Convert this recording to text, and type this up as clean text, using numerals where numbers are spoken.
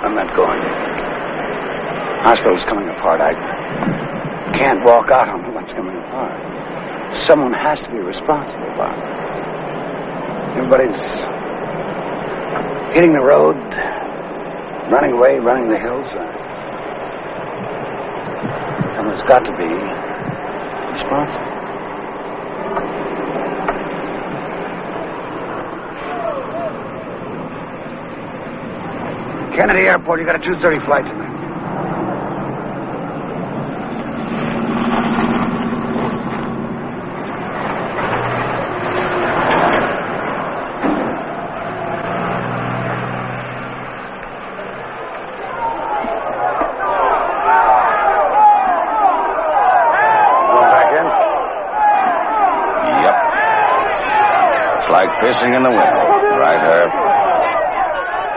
I'm not going. Hospital's coming apart. I can't walk out on what's coming apart. Someone has to be responsible, Bob. Everybody's hitting the road, running away, running the hills. Someone's got to be responsible. Kennedy Airport, you got a 2:30 flight tonight. Going back in? Yep. It's like fishing in the wind.